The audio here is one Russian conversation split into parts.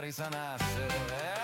Бориса нашего.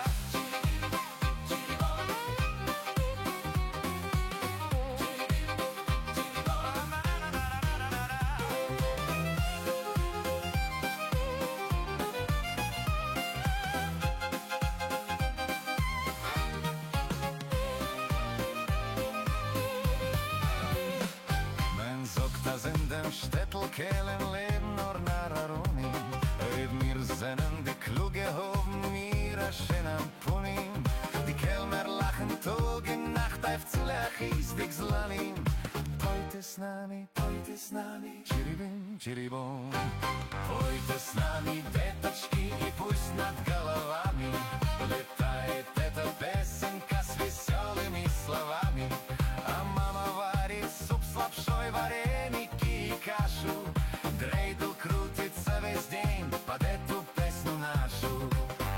In dem Städtel kehlen leben nur Nararuni. Red mir sennen die kluge Hoben ihrer schönen Punim. Die Kellner lachen Tag und Nacht auf zu Lachis, die Gslanim. Heute s nami, чирибим, чирибом. Heute с нами веточки и пусть над головами летает эта песенка с веселыми словами. А мама варит суп с лапшой, вареники и кашу. Дрейдл крутится весь день под эту песню нашу.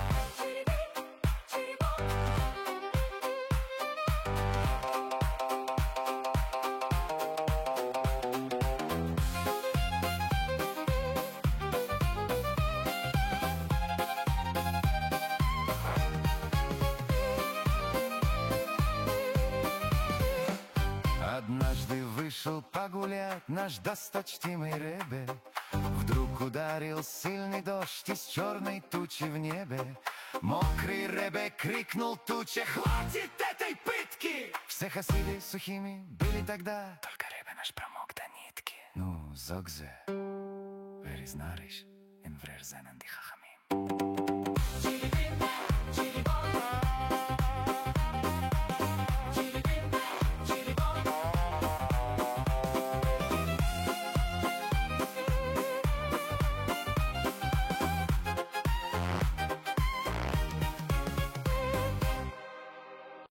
Однажды вышел погулять наш досточтимый Ребе. Вдруг ударил сильный дождь из черной тучи в небе. Мокрый Ребе крикнул туче: «Хватит этой пытки!» Все хасиды сухими были тогда, только Ребе наш промок до нитки. Ну, зогзе, веризнариш, инврерзенен ди хахамим.